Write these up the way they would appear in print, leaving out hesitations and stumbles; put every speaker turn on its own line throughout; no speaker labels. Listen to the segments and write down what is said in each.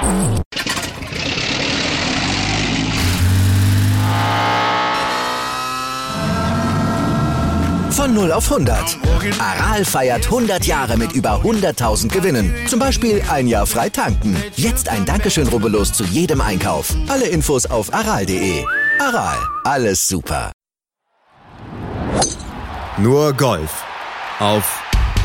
Von 0 auf 100. Aral feiert 100 Jahre mit über 100.000 Gewinnen. Zum Beispiel ein Jahr frei tanken. Jetzt ein Dankeschön, rubbellos zu jedem Einkauf. Alle Infos auf aral.de. Aral, alles super.
Nur Golf auf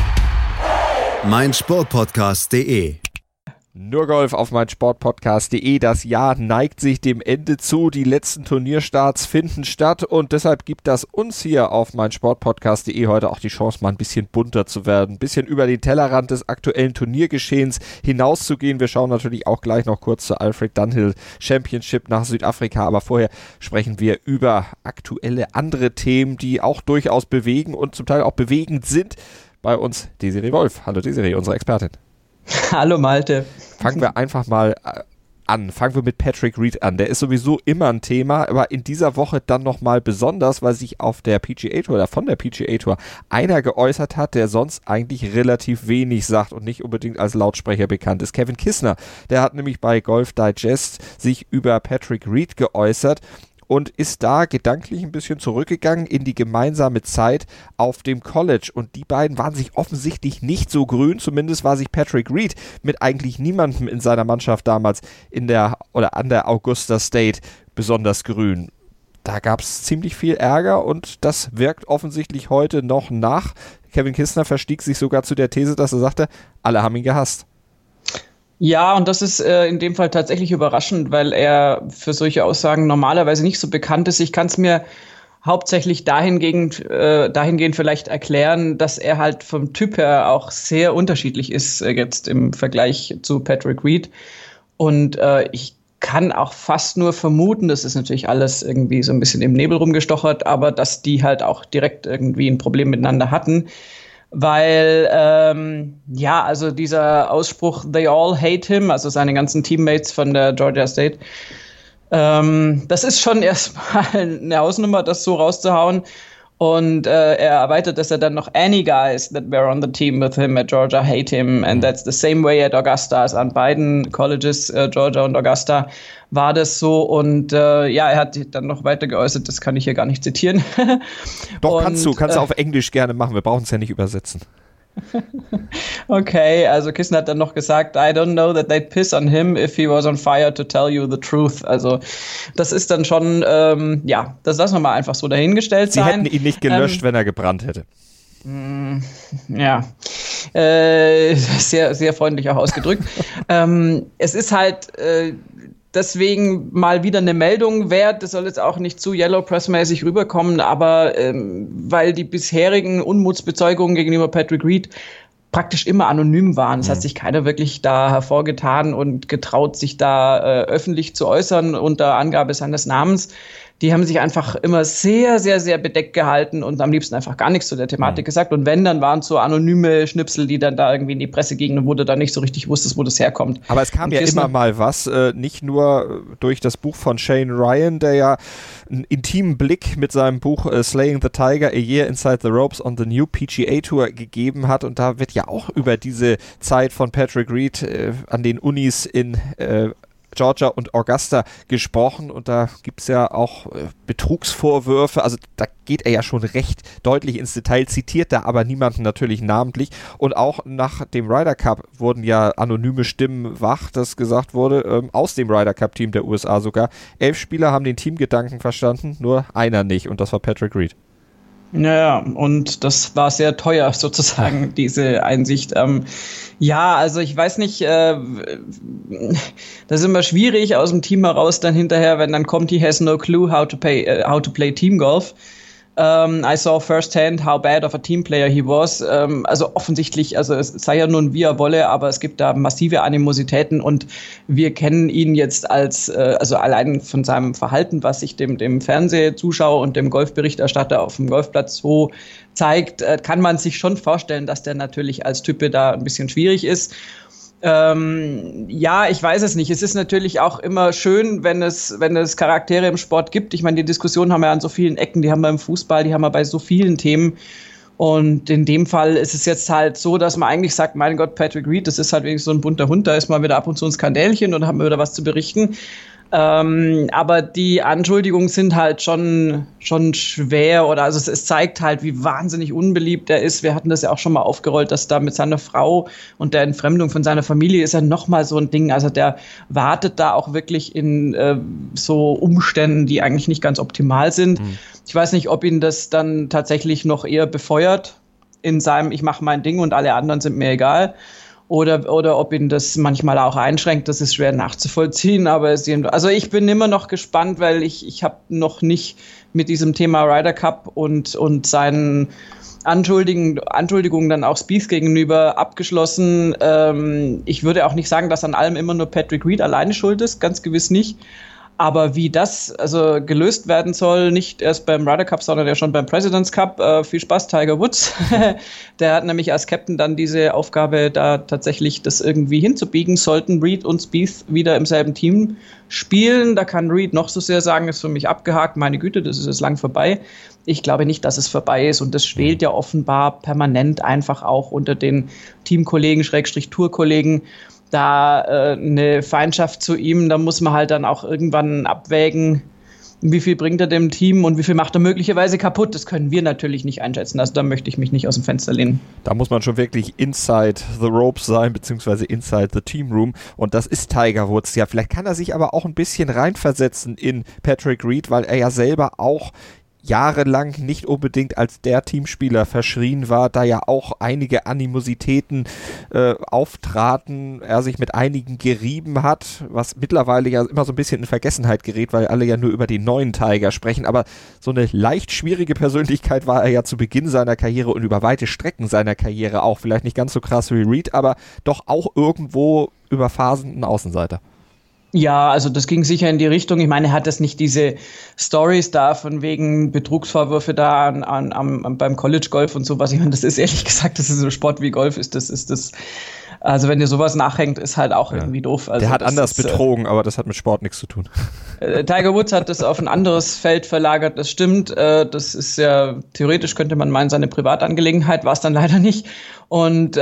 meinsportpodcast.de.
Nur Golf auf meinsportpodcast.de. Das Jahr neigt sich dem Ende zu. Die letzten Turnierstarts finden statt und deshalb gibt das uns hier auf meinsportpodcast.de heute auch die Chance, mal ein bisschen bunter zu werden, ein bisschen über den Tellerrand des aktuellen Turniergeschehens hinauszugehen. Wir schauen natürlich auch gleich noch kurz zur Alfred Dunhill Championship nach Südafrika, aber vorher sprechen wir über aktuelle andere Themen, die auch durchaus bewegen und zum Teil auch bewegend sind. Bei uns Desiree Wolf. Hallo Desiree, unsere Expertin.
Hallo Malte.
Fangen wir einfach mal an. Fangen wir mit Patrick Reed an. Der ist sowieso immer ein Thema, aber in dieser Woche dann nochmal besonders, weil sich auf der PGA Tour oder von der PGA Tour einer geäußert hat, der sonst eigentlich relativ wenig sagt und nicht unbedingt als Lautsprecher bekannt ist. Kevin Kisner, der hat nämlich bei Golf Digest sich über Patrick Reed geäußert und ist da gedanklich ein bisschen zurückgegangen in die gemeinsame Zeit auf dem College. Und die beiden waren sich offensichtlich nicht so grün, zumindest war sich Patrick Reed mit eigentlich niemandem in seiner Mannschaft damals an der Augusta State besonders grün. Da gab es ziemlich viel Ärger und das wirkt offensichtlich heute noch nach. Kevin Kisner verstieg sich sogar zu der These, dass er sagte, alle haben ihn gehasst.
Ja, und das ist in dem Fall tatsächlich überraschend, weil er für solche Aussagen normalerweise nicht so bekannt ist. Ich kann es mir hauptsächlich dahingehend vielleicht erklären, dass er halt vom Typ her auch sehr unterschiedlich ist jetzt im Vergleich zu Patrick Reed. Und ich kann auch fast nur vermuten, das ist natürlich alles irgendwie so ein bisschen im Nebel rumgestochert, aber dass die halt auch direkt irgendwie ein Problem miteinander hatten. Weil, also dieser Ausspruch, they all hate him, also seine ganzen Teammates von der Georgia State, das ist schon erstmal eine Hausnummer, das so rauszuhauen. Und er erweitert, dass er dann noch any guys that were on the team with him at Georgia hate him. And that's the same way at Augusta. Also an beiden Colleges, Georgia und Augusta, war das so. Und er hat dann noch weiter geäußert, das kann ich hier gar nicht zitieren.
Doch, kannst du auf Englisch gerne machen, wir brauchen es ja nicht übersetzen.
Okay, also Kisner hat dann noch gesagt, I don't know that they'd piss on him if he was on fire to tell you the truth. Also das ist dann schon, das lassen wir mal einfach so dahingestellt sein.
Sie hätten ihn nicht gelöscht, wenn er gebrannt hätte.
Ja, sehr, sehr freundlich auch ausgedrückt. Es ist halt deswegen mal wieder eine Meldung wert. Das soll jetzt auch nicht zu Yellow Press-mäßig rüberkommen, aber weil die bisherigen Unmutsbezeugungen gegenüber Patrick Reed praktisch immer anonym waren. Es hat sich keiner wirklich da hervorgetan und getraut, sich da öffentlich zu äußern unter Angabe seines Namens. Die haben sich einfach immer sehr, sehr, sehr bedeckt gehalten und am liebsten einfach gar nichts zu der Thematik gesagt. Und wenn, dann waren es so anonyme Schnipsel, die dann da irgendwie in die Presse gingen und wo du dann nicht so richtig wusstest, wo das herkommt.
Aber es kam ja immer mal was, nicht nur durch das Buch von Shane Ryan, der ja einen intimen Blick mit seinem Buch Slaying the Tiger, A Year Inside the Ropes on the New PGA Tour gegeben hat. Und da wird ja auch über diese Zeit von Patrick Reed an den Unis in Georgia und Augusta gesprochen und da gibt es ja auch Betrugsvorwürfe, also da geht er ja schon recht deutlich ins Detail, zitiert da aber niemanden natürlich namentlich und auch nach dem Ryder Cup wurden ja anonyme Stimmen wach, dass gesagt wurde, aus dem Ryder Cup Team der USA sogar, 11 Spieler haben den Teamgedanken verstanden, nur einer nicht und das war Patrick Reed.
Ja, und das war sehr teuer sozusagen, diese Einsicht. Also ich weiß nicht, das ist immer schwierig aus dem Team heraus dann hinterher, wenn dann kommt, he has no clue how to play team golf. I saw firsthand how bad of a team player he was. Also offensichtlich, also es sei ja nun wie er wolle, aber es gibt da massive Animositäten und wir kennen ihn jetzt als, also allein von seinem Verhalten, was sich dem Fernsehzuschauer und dem Golfberichterstatter auf dem Golfplatz so zeigt, kann man sich schon vorstellen, dass der natürlich als Type da ein bisschen schwierig ist. Ich weiß es nicht. Es ist natürlich auch immer schön, wenn es Charaktere im Sport gibt. Ich meine, die Diskussion haben wir an so vielen Ecken, die haben wir im Fußball, die haben wir bei so vielen Themen. Und in dem Fall ist es jetzt halt so, dass man eigentlich sagt, mein Gott, Patrick Reed, das ist halt wenigstens so ein bunter Hund, da ist mal wieder ab und zu ein Skandälchen und haben wir wieder was zu berichten. Aber die Anschuldigungen sind halt schon schwer, oder also es zeigt halt, wie wahnsinnig unbeliebt er ist. Wir hatten das ja auch schon mal aufgerollt, dass da mit seiner Frau und der Entfremdung von seiner Familie ist ja nochmal so ein Ding. Also der wartet da auch wirklich in so Umständen, die eigentlich nicht ganz optimal sind. Ich weiß nicht, ob ihn das dann tatsächlich noch eher befeuert in seinem ich mache mein Ding und alle anderen sind mir egal. Oder ob ihn das manchmal auch einschränkt, das ist schwer nachzuvollziehen. Aber also ich bin immer noch gespannt, weil ich habe noch nicht mit diesem Thema Ryder Cup und seinen Anschuldigungen dann auch Spieth gegenüber abgeschlossen. Ich würde auch nicht sagen, dass an allem immer nur Patrick Reed alleine schuld ist, ganz gewiss nicht. Aber wie das also gelöst werden soll, nicht erst beim Ryder Cup, sondern ja schon beim President's Cup. Viel Spaß, Tiger Woods. Der hat nämlich als Captain dann diese Aufgabe, da tatsächlich das irgendwie hinzubiegen. Sollten Reed und Spieth wieder im selben Team spielen, da kann Reed noch so sehr sagen, ist für mich abgehakt, meine Güte, das ist jetzt lang vorbei. Ich glaube nicht, dass es vorbei ist und das schwelt ja offenbar permanent einfach auch unter den Teamkollegen, Tourkollegen. Da eine Feindschaft zu ihm, da muss man halt dann auch irgendwann abwägen, wie viel bringt er dem Team und wie viel macht er möglicherweise kaputt. Das können wir natürlich nicht einschätzen, also da möchte ich mich nicht aus dem Fenster lehnen.
Da muss man schon wirklich inside the ropes sein, beziehungsweise inside the team room und das ist Tiger Woods. Ja, vielleicht kann er sich aber auch ein bisschen reinversetzen in Patrick Reed, weil er ja selber auch jahrelang nicht unbedingt als der Teamspieler verschrien war, da ja auch einige Animositäten auftraten, er sich mit einigen gerieben hat, was mittlerweile ja immer so ein bisschen in Vergessenheit gerät, weil alle ja nur über den neuen Tiger sprechen, aber so eine leicht schwierige Persönlichkeit war er ja zu Beginn seiner Karriere und über weite Strecken seiner Karriere auch, vielleicht nicht ganz so krass wie Reed, aber doch auch irgendwo über Phasen ein Außenseiter.
Ja, also das ging sicher in die Richtung. Ich meine, er hat das nicht diese Stories da von wegen Betrugsvorwürfe da beim College Golf und sowas. Ich meine, das ist ehrlich gesagt, das ist so Sport wie Golf ist das. Also wenn dir sowas nachhängt, ist halt auch irgendwie doof. Also
der hat anders betrogen, aber das hat mit Sport nichts zu tun.
Tiger Woods hat das auf ein anderes Feld verlagert, das stimmt. Das ist ja, theoretisch könnte man meinen, seine Privatangelegenheit, war es dann leider nicht. Und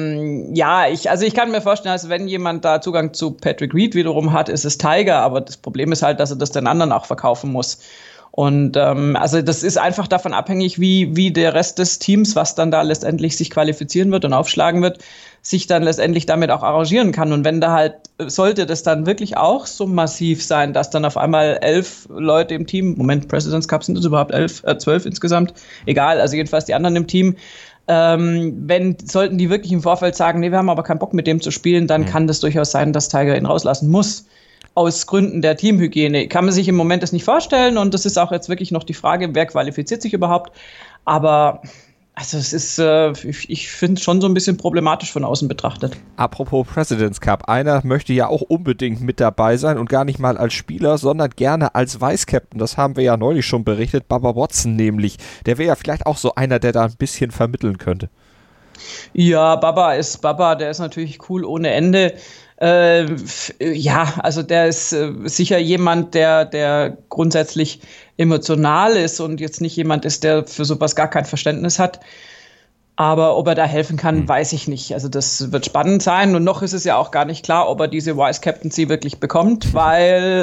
ich kann mir vorstellen, also wenn jemand da Zugang zu Patrick Reed wiederum hat, ist es Tiger, aber das Problem ist halt, dass er das den anderen auch verkaufen muss. Und also das ist einfach davon abhängig, wie der Rest des Teams, was dann da letztendlich sich qualifizieren wird und aufschlagen wird, sich dann letztendlich damit auch arrangieren kann. Und wenn da halt, sollte das dann wirklich auch so massiv sein, dass dann auf einmal 11 Leute im Team, President's Cup sind es überhaupt 12 insgesamt, egal, also jedenfalls die anderen im Team, sollten die wirklich im Vorfeld sagen, nee, wir haben aber keinen Bock mit dem zu spielen, dann kann das durchaus sein, dass Tiger ihn rauslassen muss. Aus Gründen der Teamhygiene. Kann man sich im Moment das nicht vorstellen und das ist auch jetzt wirklich noch die Frage, wer qualifiziert sich überhaupt. Aber also es ist, ich finde es schon so ein bisschen problematisch von außen betrachtet.
Apropos President's Cup, einer möchte ja auch unbedingt mit dabei sein und gar nicht mal als Spieler, sondern gerne als Vice-Captain. Das haben wir ja neulich schon berichtet, Bubba Watson nämlich. Der wäre ja vielleicht auch so einer, der da ein bisschen vermitteln könnte.
Ja, Bubba, der ist natürlich cool ohne Ende. Also der ist sicher jemand, der grundsätzlich emotional ist und jetzt nicht jemand ist, der für sowas gar kein Verständnis hat. Aber ob er da helfen kann, weiß ich nicht. Also das wird spannend sein. Und noch ist es ja auch gar nicht klar, ob er diese Vice-Captaincy wirklich bekommt, weil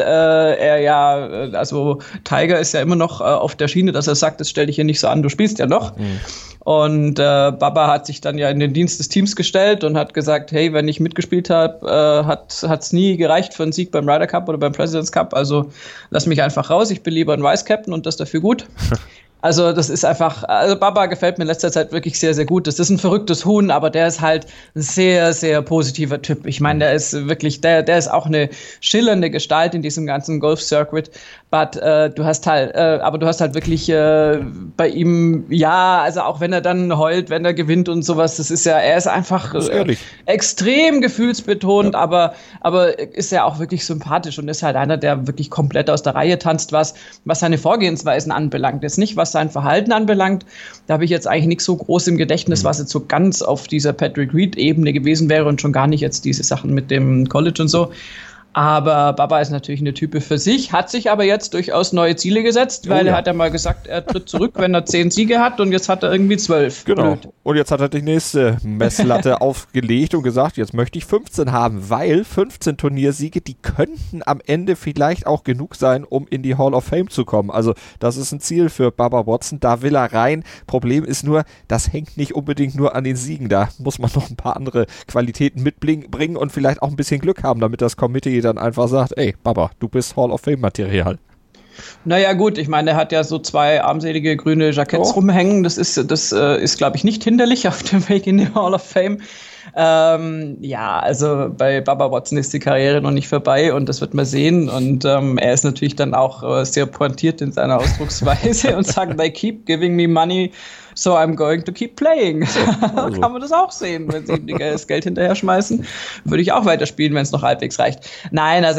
Tiger ist ja immer noch auf der Schiene, dass er sagt, das stell dich hier nicht so an, du spielst ja noch. Und Bubba hat sich dann ja in den Dienst des Teams gestellt und hat gesagt, hey, wenn ich mitgespielt habe, hat's nie gereicht für einen Sieg beim Ryder Cup oder beim President's Cup. Also lass mich einfach raus, ich bin lieber ein Vice-Captain und das dafür gut. Also das ist einfach, also Bubba gefällt mir in letzter Zeit wirklich sehr, sehr gut. Das ist ein verrücktes Huhn, aber der ist halt ein sehr, sehr positiver Typ. Ich meine, der ist wirklich, der ist auch eine schillernde Gestalt in diesem ganzen Golf-Circuit. Du hast halt wirklich bei ihm, ja, also auch wenn er dann heult, wenn er gewinnt und sowas, das ist ja, er ist einfach extrem gefühlsbetont, ja. aber ist ja auch wirklich sympathisch und ist halt einer, der wirklich komplett aus der Reihe tanzt, was seine Vorgehensweisen anbelangt. Jetzt nicht, was sein Verhalten anbelangt, da habe ich jetzt eigentlich nichts so groß im Gedächtnis, was jetzt so ganz auf dieser Patrick Reed-Ebene gewesen wäre und schon gar nicht jetzt diese Sachen mit dem College und so. Aber Bubba ist natürlich eine Type für sich, hat sich aber jetzt durchaus neue Ziele gesetzt, weil er hat ja mal gesagt, er tritt zurück, wenn er 10 Siege hat und jetzt hat er irgendwie 12.
Genau. Blöd. Und jetzt hat er die nächste Messlatte aufgelegt und gesagt, jetzt möchte ich 15 haben, weil 15 Turniersiege, die könnten am Ende vielleicht auch genug sein, um in die Hall of Fame zu kommen. Also das ist ein Ziel für Bubba Watson, da will er rein. Problem ist nur, das hängt nicht unbedingt nur an den Siegen, da muss man noch ein paar andere Qualitäten mitbringen und vielleicht auch ein bisschen Glück haben, damit das Committee dann einfach sagt, ey, Bubba, du bist Hall of Fame-Material.
Naja gut, ich meine, er hat ja so 2 armselige grüne Jacketts rumhängen. Das ist, glaube ich, nicht hinderlich auf dem Weg in die Hall of Fame. Ja, also bei Bubba Watson ist die Karriere noch nicht vorbei und das wird man sehen. Und er ist natürlich dann auch sehr pointiert in seiner Ausdrucksweise und sagt, they keep giving me money, so I'm going to keep playing. Also. Kann man das auch sehen, wenn sie das Geld hinterher schmeißen, würde ich auch weiterspielen, wenn es noch halbwegs reicht. Nein, also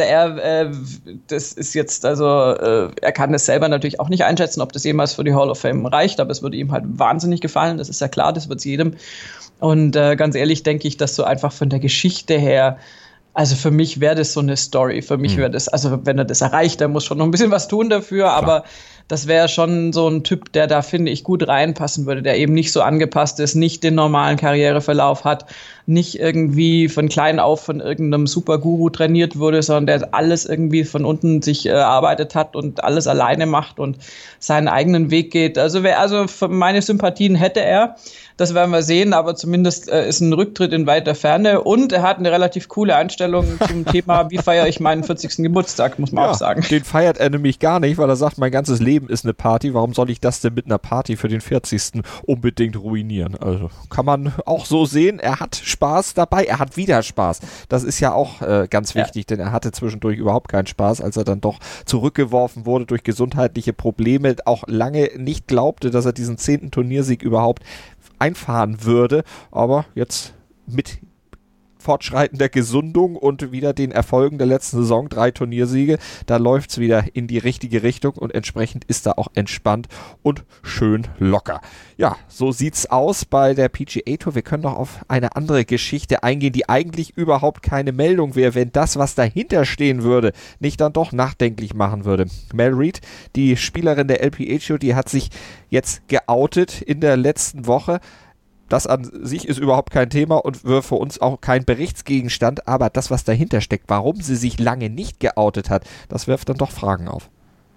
das ist jetzt, also er kann es selber natürlich auch nicht einschätzen, ob das jemals für die Hall of Fame reicht, aber es würde ihm halt wahnsinnig gefallen, das ist ja klar, das wird es jedem. Und ganz ehrlich denke ich, dass so einfach von der Geschichte her, also für mich wäre das so eine Story. Für mich wäre das, also wenn er das erreicht, dann muss schon noch ein bisschen was tun dafür, klar. Aber das wäre schon so ein Typ, der da, finde ich, gut reinpassen würde, der eben nicht so angepasst ist, nicht den normalen Karriereverlauf hat, nicht irgendwie von klein auf von irgendeinem Superguru trainiert wurde, sondern der alles irgendwie von unten sich erarbeitet hat und alles alleine macht und seinen eigenen Weg geht. Also meine Sympathien hätte er. Das werden wir sehen, aber zumindest ist ein Rücktritt in weiter Ferne und er hat eine relativ coole Einstellung zum Thema, wie feiere ich meinen 40. Geburtstag, muss man auch sagen.
Den feiert er nämlich gar nicht, weil er sagt, mein ganzes Leben ist eine Party, warum soll ich das denn mit einer Party für den 40. unbedingt ruinieren? Also kann man auch so sehen, er hat Spaß dabei, er hat wieder Spaß. Das ist ja auch ganz wichtig, denn er hatte zwischendurch überhaupt keinen Spaß, als er dann doch zurückgeworfen wurde durch gesundheitliche Probleme, auch lange nicht glaubte, dass er diesen 10. Turniersieg überhaupt einfahren würde, aber jetzt mit fortschreitender Gesundung und wieder den Erfolgen der letzten Saison, 3 Turniersiege, da läuft es wieder in die richtige Richtung und entsprechend ist er auch entspannt und schön locker. Ja, so sieht's aus bei der PGA Tour. Wir können noch auf eine andere Geschichte eingehen, die eigentlich überhaupt keine Meldung wäre, wenn das, was dahinter stehen würde, nicht dann doch nachdenklich machen würde. Mel Reid, die Spielerin der LPGA Tour, die hat sich jetzt geoutet in der letzten Woche. Das an sich ist überhaupt kein Thema und wird für uns auch kein Berichtsgegenstand, aber das, was dahinter steckt, warum sie sich lange nicht geoutet hat, das wirft dann doch Fragen auf.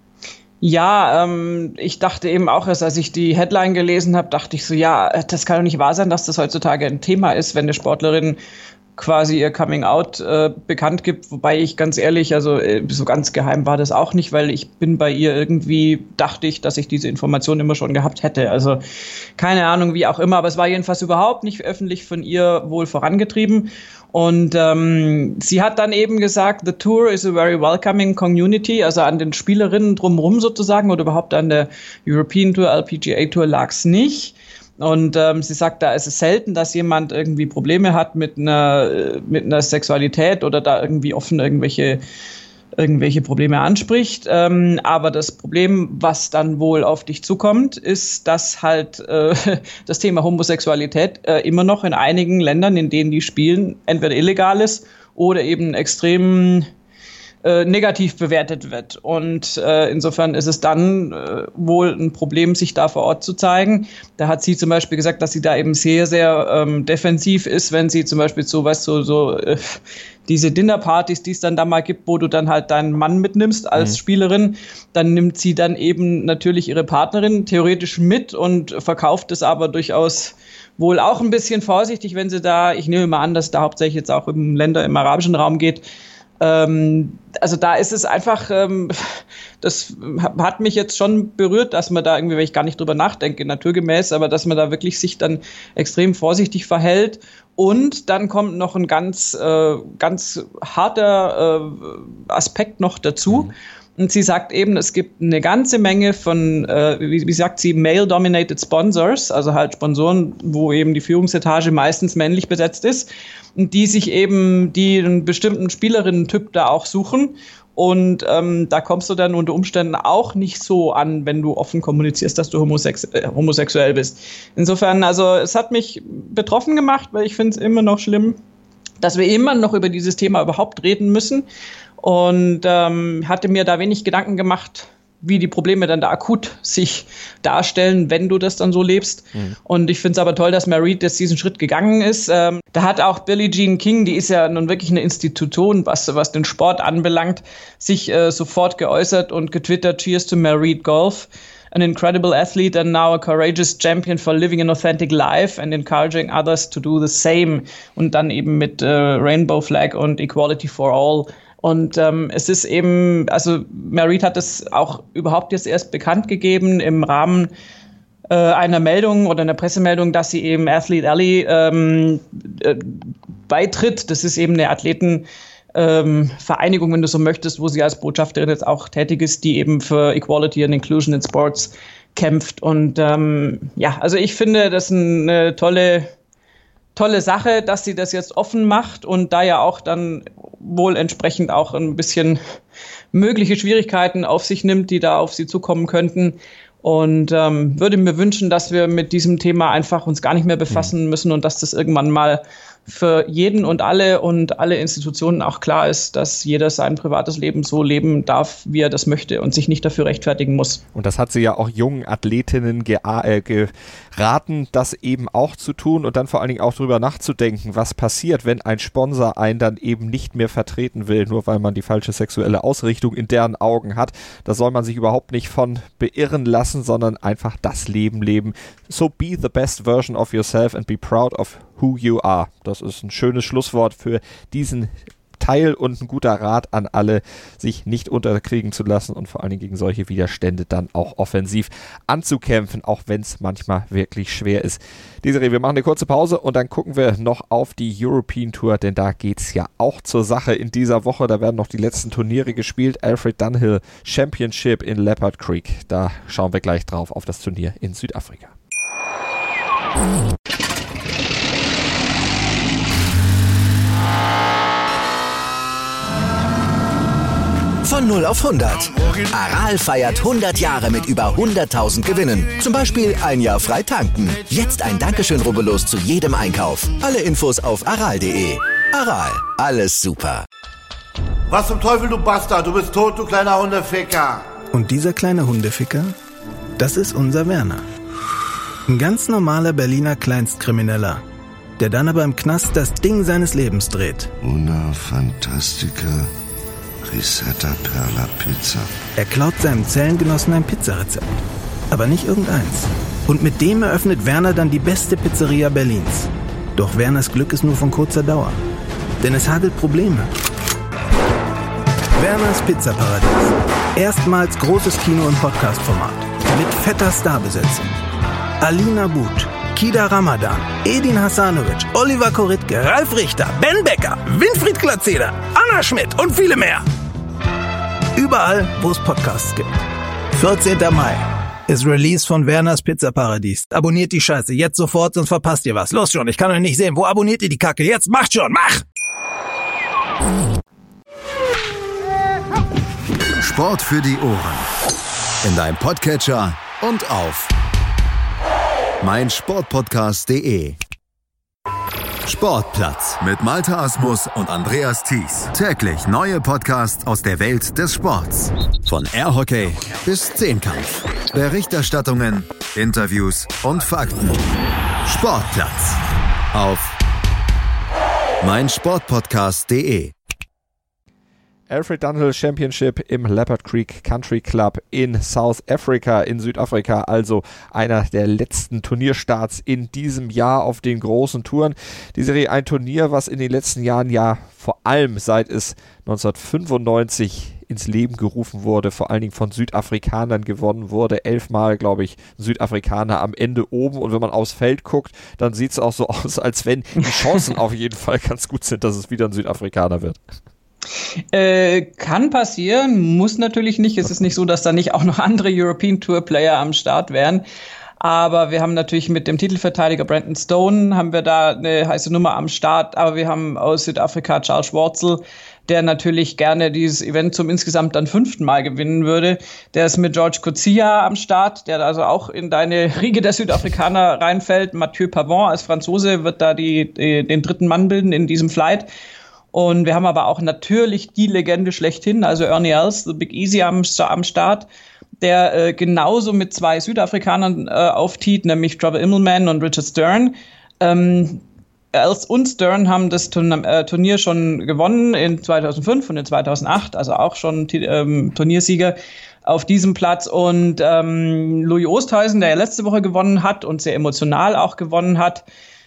Ja, ich dachte eben auch erst, als ich die Headline gelesen habe, dachte ich so, ja, das kann doch nicht wahr sein, dass das heutzutage ein Thema ist, wenn eine Sportlerin quasi ihr Coming-out bekannt gibt, wobei ich ganz ehrlich, also so ganz geheim war das auch nicht, weil ich bin bei ihr irgendwie, dachte ich, dass ich diese Information immer schon gehabt hätte, also keine Ahnung, wie auch immer, aber es war jedenfalls überhaupt nicht öffentlich von ihr wohl vorangetrieben und sie hat dann eben gesagt, the tour is a very welcoming community, also an den Spielerinnen drumherum sozusagen oder überhaupt an der European Tour, LPGA Tour lag's nicht. Und sie sagt, da ist es selten, dass jemand irgendwie Probleme hat mit einer Sexualität oder da irgendwie offen irgendwelche Probleme anspricht. Aber das Problem, was dann wohl auf dich zukommt, ist, dass halt das Thema Homosexualität immer noch in einigen Ländern, in denen die spielen, entweder illegal ist oder eben extrem negativ bewertet wird. Und insofern ist es dann wohl ein Problem, sich da vor Ort zu zeigen. Da hat sie zum Beispiel gesagt, dass sie da eben sehr, sehr defensiv ist, wenn sie zum Beispiel diese Dinnerpartys, die es dann da mal gibt, wo du dann halt deinen Mann mitnimmst als Spielerin, dann nimmt sie dann eben natürlich ihre Partnerin theoretisch mit und verkauft es aber durchaus wohl auch ein bisschen vorsichtig, wenn sie da, ich nehme mal an, dass da hauptsächlich jetzt auch im arabischen Raum geht. Also da ist es einfach, das hat mich jetzt schon berührt, dass man da irgendwie, wenn ich gar nicht drüber nachdenke, naturgemäß, aber dass man da wirklich sich dann extrem vorsichtig verhält. Und dann kommt noch ein ganz harter Aspekt noch dazu. Und sie sagt eben, es gibt eine ganze Menge von, wie sagt sie, male-dominated Sponsors, also halt Sponsoren, wo eben die Führungsetage meistens männlich besetzt ist, und die einen bestimmten Spielerinnen-Typ da auch suchen. Und da kommst du dann unter Umständen auch nicht so an, wenn du offen kommunizierst, dass du homosexuell bist. Insofern, also es hat mich betroffen gemacht, weil ich finde es immer noch schlimm, dass wir immer noch über dieses Thema überhaupt reden müssen. und hatte mir da wenig Gedanken gemacht, wie die Probleme dann da akut sich darstellen, wenn du das dann so lebst. Und ich finde es aber toll, dass Mary Reid jetzt diesen Schritt gegangen ist. Da hat auch Billie Jean King, die ist ja nun wirklich eine Institution, was den Sport anbelangt, sich sofort geäußert und getwittert, "Cheers to Mary Reid Golf. An incredible athlete and now a courageous champion for living an authentic life and encouraging others to do the same." Und dann eben mit Rainbow Flag und Equality for All. Und es ist eben, also Mary Reid hat es auch überhaupt jetzt erst bekannt gegeben im Rahmen einer Meldung oder einer Pressemeldung, dass sie eben Athlete Alley beitritt. Das ist eben eine Athletenvereinigung, wenn du so möchtest, wo sie als Botschafterin jetzt auch tätig ist, die eben für Equality and Inclusion in Sports kämpft. Und also ich finde, das ist eine tolle Sache, dass sie das jetzt offen macht und da ja auch dann wohl entsprechend auch ein bisschen mögliche Schwierigkeiten auf sich nimmt, die da auf sie zukommen könnten. Und würde mir wünschen, dass wir mit diesem Thema einfach uns gar nicht mehr befassen müssen und dass das irgendwann mal für jeden und alle Institutionen auch klar ist, dass jeder sein privates Leben so leben darf, wie er das möchte und sich nicht dafür rechtfertigen muss.
Und das hat sie ja auch jungen Athletinnen geraten, das eben auch zu tun und dann vor allen Dingen auch drüber nachzudenken, was passiert, wenn ein Sponsor einen dann eben nicht mehr vertreten will, nur weil man die falsche sexuelle Ausrichtung in deren Augen hat. Da soll man sich überhaupt nicht von beirren lassen, sondern einfach das Leben leben. So be the best version of yourself and be proud of who you are. Das ist ein schönes Schlusswort für diesen Teil und ein guter Rat an alle, sich nicht unterkriegen zu lassen und vor allen Dingen gegen solche Widerstände dann auch offensiv anzukämpfen, auch wenn es manchmal wirklich schwer ist. Desiree, wir machen eine kurze Pause und dann gucken wir noch auf die European Tour, denn da geht es ja auch zur Sache in dieser Woche. Da werden noch die letzten Turniere gespielt. Alfred Dunhill Championship in Leopard Creek. Da schauen wir gleich drauf auf das Turnier in Südafrika.
Von 0 auf 100. Aral feiert 100 Jahre mit über 100.000 Gewinnen. Zum Beispiel ein Jahr frei tanken. Jetzt ein Dankeschön, rubbellos zu jedem Einkauf. Alle Infos auf aral.de. Aral, alles super.
Was zum Teufel, du Bastard? Du bist tot, du kleiner Hundeficker.
Und dieser kleine Hundeficker, das ist unser Werner. Ein ganz normaler Berliner Kleinstkrimineller, der dann aber im Knast das Ding seines Lebens dreht.
Una Fantastica Risetta Perla Pizza.
Er klaut seinem Zellengenossen ein Pizzarezept, aber nicht irgendeins. Und mit dem eröffnet Werner dann die beste Pizzeria Berlins. Doch Werners Glück ist nur von kurzer Dauer, denn es hagelt Probleme. Werners Pizzaparadies. Erstmals großes Kino- und Podcast-Format. Mit fetter Starbesetzung. Alina But, Kida Ramadan, Edin Hasanovic, Oliver Koritke, Ralf Richter, Ben Becker, Winfried Glatzeder, Anna Schmidt und viele mehr. Überall, wo es Podcasts gibt. 14. Mai ist Release von Werners Pizzaparadies. Abonniert die Scheiße jetzt sofort, sonst verpasst ihr was. Los schon, ich kann euch nicht sehen. Wo abonniert ihr die Kacke? Jetzt macht schon, mach!
Sport für die Ohren. In deinem Podcatcher und auf meinsportpodcast.de. Sportplatz mit Malte Asmus und Andreas Thies. Täglich neue Podcasts aus der Welt des Sports. Von Airhockey bis Zehnkampf. Berichterstattungen, Interviews und Fakten. Sportplatz auf meinsportpodcast.de.
Alfred Dunhill Championship im Leopard Creek Country Club in South Africa, in Südafrika, also einer der letzten Turnierstarts in diesem Jahr auf den großen Touren. Die Serie ein Turnier, was in den letzten Jahren ja vor allem seit es 1995 ins Leben gerufen wurde, vor allen Dingen von Südafrikanern gewonnen wurde. 11-mal, glaube ich, Südafrikaner am Ende oben. Und wenn man aufs Feld guckt, dann sieht es auch so aus, als wenn die Chancen auf jeden Fall ganz gut sind, dass es wieder ein Südafrikaner wird.
Kann passieren, muss natürlich nicht. Es ist nicht so, dass da nicht auch noch andere European Tour Player am Start wären. Aber wir haben natürlich mit dem Titelverteidiger Brandon Stone haben wir da eine heiße Nummer am Start. Aber wir haben aus Südafrika Charles Schwartzel, der natürlich gerne dieses Event zum insgesamt dann 5. Mal gewinnen würde. Der ist mit George Coetzee am Start, der also auch in deine Riege der Südafrikaner reinfällt. Mathieu Pavon als Franzose wird da den dritten Mann bilden in diesem Flight. Und wir haben aber auch natürlich die Legende schlechthin, also Ernie Els, The Big Easy am Start, der genauso mit 2 Südafrikanern auftiet, nämlich Trevor Immelman und Richard Stern. Els und Stern haben das Turnier schon gewonnen in 2005 und in 2008, also auch schon Turniersieger auf diesem Platz. Und Louis Oosthuizen, der ja letzte Woche gewonnen hat und sehr emotional auch gewonnen hat,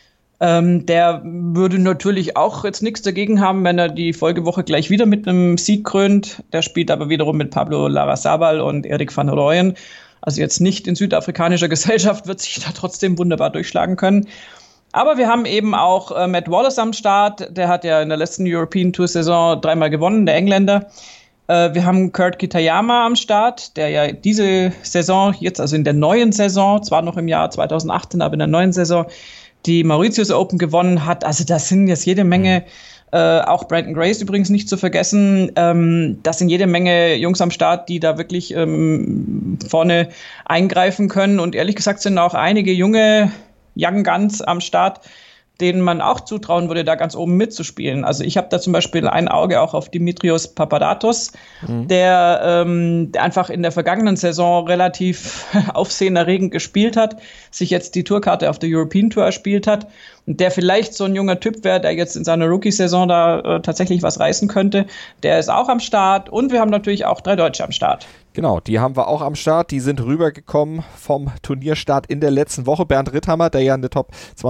der würde natürlich auch jetzt nichts dagegen haben, wenn er die Folgewoche gleich wieder mit einem Sieg krönt. Der spielt aber wiederum mit Pablo Larrazábal und Erik van Rooyen. Also jetzt nicht in südafrikanischer Gesellschaft, wird sich da trotzdem wunderbar durchschlagen können. Aber wir haben eben auch Matt Wallace am Start. Der hat ja in der letzten European Tour Saison 3-mal gewonnen, der Engländer. Wir haben Kurt Kitayama am Start, der ja diese Saison, jetzt also in der neuen Saison, zwar noch im Jahr 2018, aber in der neuen Saison, die Mauritius Open gewonnen hat. Also das sind jetzt jede Menge, auch Brandon Grace übrigens nicht zu vergessen, das sind jede Menge Jungs am Start, die da wirklich vorne eingreifen können. Und ehrlich gesagt sind auch einige junge Young Guns am Start, denen man auch zutrauen würde, da ganz oben mitzuspielen. Also ich habe da zum Beispiel ein Auge auch auf Dimitrios Papadatos, der einfach in der vergangenen Saison relativ aufsehenerregend gespielt hat, sich jetzt die Tourkarte auf der European Tour erspielt hat und der vielleicht so ein junger Typ wäre, der jetzt in seiner Rookie-Saison da tatsächlich was reißen könnte. Der ist auch am Start und wir haben natürlich auch 3 Deutsche am Start.
Genau, die haben wir auch am Start. Die sind rübergekommen vom Turnierstart in der letzten Woche. Bernd Ritthammer, der ja eine Top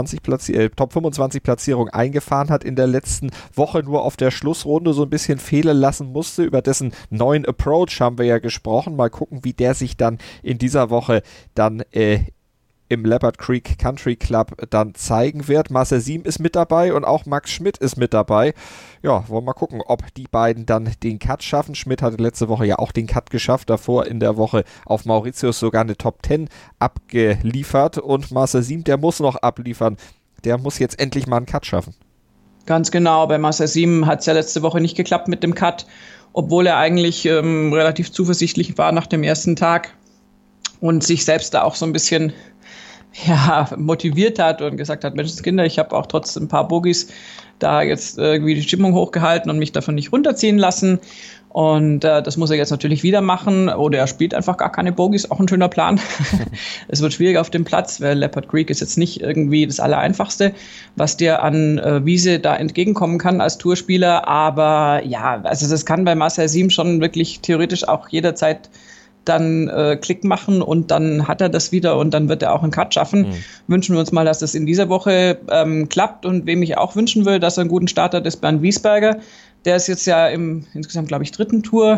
25 Platzierung eingefahren hat in der letzten Woche, nur auf der Schlussrunde so ein bisschen fehlen lassen musste. Über dessen neuen Approach haben wir ja gesprochen. Mal gucken, wie der sich dann in dieser Woche dann im Leopard Creek Country Club dann zeigen wird. Marcel Siem ist mit dabei und auch Max Schmidt ist mit dabei. Ja, wollen wir mal gucken, ob die beiden dann den Cut schaffen. Schmidt hatte letzte Woche ja auch den Cut geschafft, davor in der Woche auf Mauritius sogar eine Top 10 abgeliefert und Marcel Siem, der muss noch abliefern. Der muss jetzt endlich mal einen Cut schaffen.
Ganz genau, bei Marcel Siem hat es ja letzte Woche nicht geklappt mit dem Cut, obwohl er eigentlich relativ zuversichtlich war nach dem ersten Tag und sich selbst da auch so ein bisschen motiviert hat und gesagt hat, Menschenskinder, ich habe auch trotz ein paar Bogies da jetzt irgendwie die Stimmung hochgehalten und mich davon nicht runterziehen lassen. Und das muss er jetzt natürlich wieder machen. Oder er spielt einfach gar keine Bogies, auch ein schöner Plan. Es wird schwierig auf dem Platz, weil Leopard Creek ist jetzt nicht irgendwie das Allereinfachste, was dir an Wiese da entgegenkommen kann als Tourspieler. Aber ja, also das kann bei Marcel Siem schon wirklich theoretisch auch jederzeit dann Klick machen und dann hat er das wieder und dann wird er auch einen Cut schaffen. Wünschen wir uns mal, dass das in dieser Woche klappt und wem ich auch wünschen will, dass er einen guten Start hat, ist Bernd Wiesberger. Der ist jetzt ja im insgesamt, glaube ich, 3.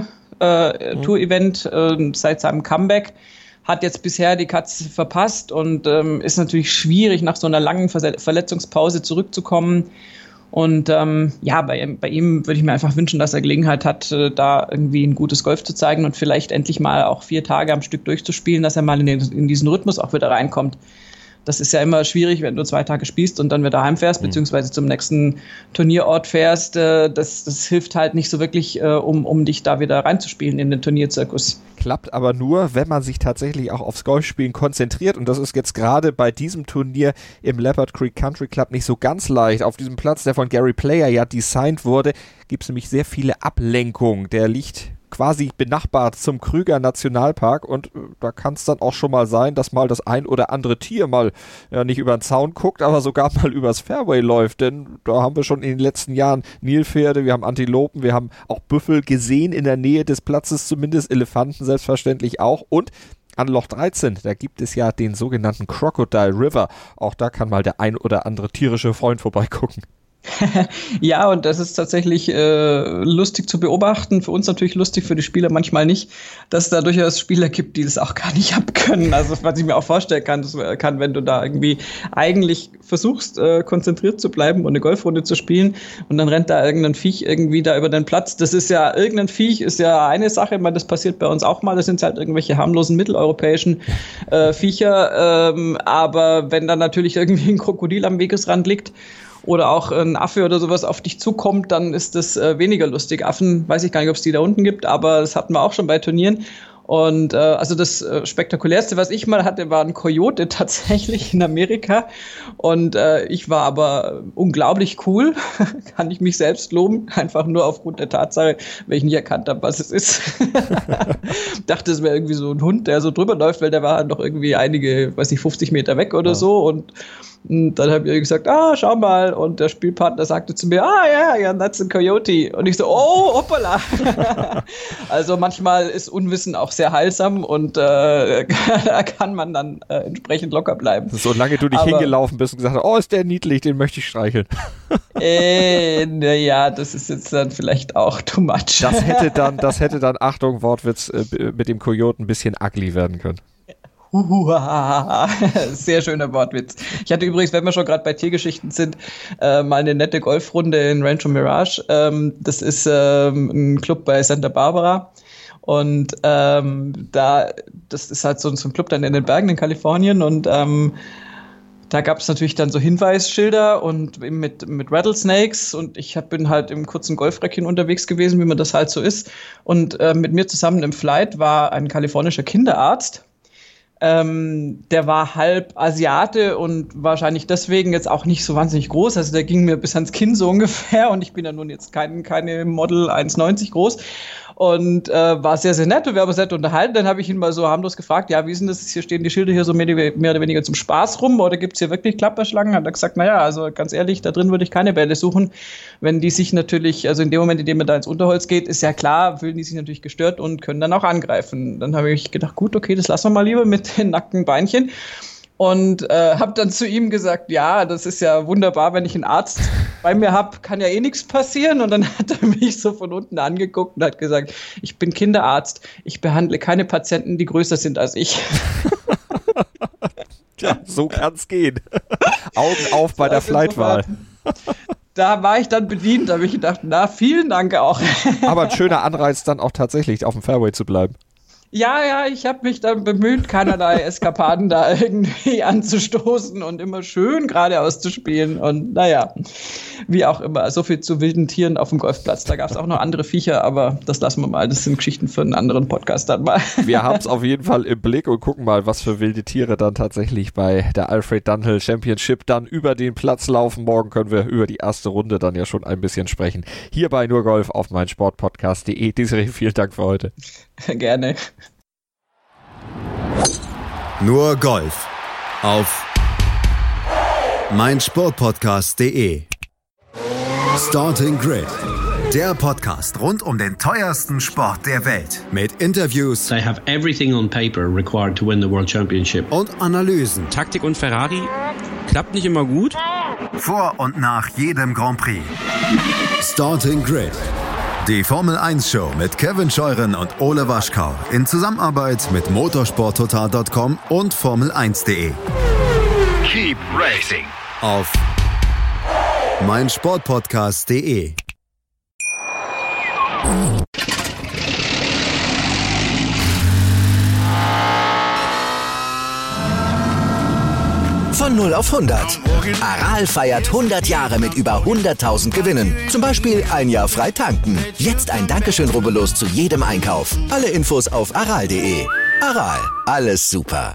Tour-Event seit seinem Comeback, hat jetzt bisher die Cuts verpasst und ist natürlich schwierig, nach so einer langen Verletzungspause zurückzukommen. Und bei ihm würde ich mir einfach wünschen, dass er Gelegenheit hat, da irgendwie ein gutes Golf zu zeigen und vielleicht endlich mal auch 4 Tage am Stück durchzuspielen, dass er mal in diesen Rhythmus auch wieder reinkommt. Das ist ja immer schwierig, wenn du 2 Tage spielst und dann wieder heimfährst, beziehungsweise zum nächsten Turnierort fährst. Das hilft halt nicht so wirklich, um dich da wieder reinzuspielen in den Turnierzirkus.
Klappt aber nur, wenn man sich tatsächlich auch aufs Golfspielen konzentriert. Und das ist jetzt gerade bei diesem Turnier im Leopard Creek Country Club nicht so ganz leicht. Auf diesem Platz, der von Gary Player ja designt wurde, gibt es nämlich sehr viele Ablenkungen. Der liegt quasi benachbart zum Krüger Nationalpark und da kann es dann auch schon mal sein, dass mal das ein oder andere Tier mal nicht über den Zaun guckt, aber sogar mal übers Fairway läuft, denn da haben wir schon in den letzten Jahren Nilpferde, wir haben Antilopen, wir haben auch Büffel gesehen in der Nähe des Platzes, zumindest Elefanten selbstverständlich auch und an Loch 13, da gibt es ja den sogenannten Crocodile River, auch da kann mal der ein oder andere tierische Freund vorbeigucken.
Ja, und das ist tatsächlich lustig zu beobachten. Für uns natürlich lustig, für die Spieler manchmal nicht, dass es da durchaus Spieler gibt, die das auch gar nicht abkönnen. Also was ich mir auch vorstellen kann, wenn du da irgendwie eigentlich versuchst, konzentriert zu bleiben und eine Golfrunde zu spielen und dann rennt da irgendein Viech irgendwie da über den Platz. Das ist ja, irgendein Viech ist ja eine Sache, das passiert bei uns auch mal, das sind halt irgendwelche harmlosen mitteleuropäischen Viecher, aber wenn dann natürlich irgendwie ein Krokodil am Wegesrand liegt, oder auch ein Affe oder sowas auf dich zukommt, dann ist das weniger lustig. Affen, weiß ich gar nicht, ob es die da unten gibt, aber das hatten wir auch schon bei Turnieren. Und also das Spektakulärste, was ich mal hatte, war ein Coyote tatsächlich in Amerika. Und ich war aber unglaublich cool, kann ich mich selbst loben, einfach nur aufgrund der Tatsache, weil ich nie erkannt habe, was es ist. Dachte, es wäre irgendwie so ein Hund, der so drüber läuft, weil der war noch irgendwie einige, 50 Meter weg oder so. Und dann habe ich gesagt, schau mal. Und der Spielpartner sagte zu mir, yeah, that's a Coyote. Und ich so, oh, hoppala. Also manchmal ist Unwissen auch sehr heilsam und da kann man dann entsprechend locker bleiben.
Solange du nicht hingelaufen bist und gesagt hast, oh, ist der niedlich, den möchte ich streicheln.
Naja, das ist jetzt dann vielleicht auch too much.
Das hätte dann, Achtung, Wortwitz, mit dem Coyote ein bisschen ugly werden können.
Sehr schöner Wortwitz. Ich hatte übrigens, wenn wir schon gerade bei Tiergeschichten sind, mal eine nette Golfrunde in Rancho Mirage. Das ist ein Club bei Santa Barbara. Und das ist halt so ein Club dann in den Bergen in Kalifornien. Und da gab es natürlich dann so Hinweisschilder und mit Rattlesnakes. Und ich bin halt im kurzen Golfröckchen unterwegs gewesen, wie man das halt so ist. Und mit mir zusammen im Flight war ein kalifornischer Kinderarzt. Der war halb Asiate und wahrscheinlich deswegen jetzt auch nicht so wahnsinnig groß. Also der ging mir bis ans Kinn so ungefähr und ich bin ja nun jetzt keine Model 1,90 groß und war sehr, sehr nett und wir haben uns nett unterhalten. Dann habe ich ihn mal so harmlos gefragt, ja, wie ist denn das? Hier stehen die Schilder hier so mehr oder weniger zum Spaß rum oder gibt es hier wirklich Klapperschlangen? Hat er gesagt, naja, also ganz ehrlich, da drin würde ich keine Bälle suchen. Wenn die sich natürlich, also in dem Moment, in dem man da ins Unterholz geht, ist ja klar, fühlen die sich natürlich gestört und können dann auch angreifen. Dann habe ich gedacht, gut, okay, das lassen wir mal lieber mit den nackten Beinchen. Und habe dann zu ihm gesagt, ja, das ist ja wunderbar, wenn ich einen Arzt bei mir habe, kann ja eh nichts passieren. Und dann hat er mich so von unten angeguckt und hat gesagt, ich bin Kinderarzt, ich behandle keine Patienten, die größer sind als ich.
Tja, so kann's gehen. Augen auf bei der Flightwahl.
Da war ich dann bedient, da habe ich gedacht, na, vielen Dank auch.
Aber ein schöner Anreiz dann auch tatsächlich auf dem Fairway zu bleiben.
Ja, ich habe mich dann bemüht, keinerlei Eskapaden da irgendwie anzustoßen und immer schön geradeaus zu spielen. Und naja, wie auch immer, so viel zu wilden Tieren auf dem Golfplatz. Da gab es auch noch andere Viecher, aber das lassen wir mal. Das sind Geschichten für einen anderen Podcast dann mal.
Wir haben es auf jeden Fall im Blick und gucken mal, was für wilde Tiere dann tatsächlich bei der Alfred Dunhill Championship dann über den Platz laufen. Morgen können wir über die erste Runde dann ja schon ein bisschen sprechen. Hier bei Nur Golf auf meinsportpodcast.de. Desiree, vielen Dank für heute.
Gerne.
Nur Golf auf meinsportpodcast.de. Starting Grid, der Podcast rund um den teuersten Sport der Welt mit Interviews.
They have everything on paper required to win the World Championship.
Und Analysen.
Taktik und Ferrari klappt nicht immer gut.
Vor und nach jedem Grand Prix. Starting Grid. Die Formel 1 Show mit Kevin Scheuren und Ole Waschkau in Zusammenarbeit mit motorsporttotal.com und Formel1.de.
Keep racing
Auf meinsportpodcast.de.
Von 0 auf 100. Aral feiert 100 Jahre mit über 100.000 Gewinnen. Zum Beispiel ein Jahr frei tanken. Jetzt ein Dankeschön, rubbellos zu jedem Einkauf. Alle Infos auf aral.de. Aral, alles super.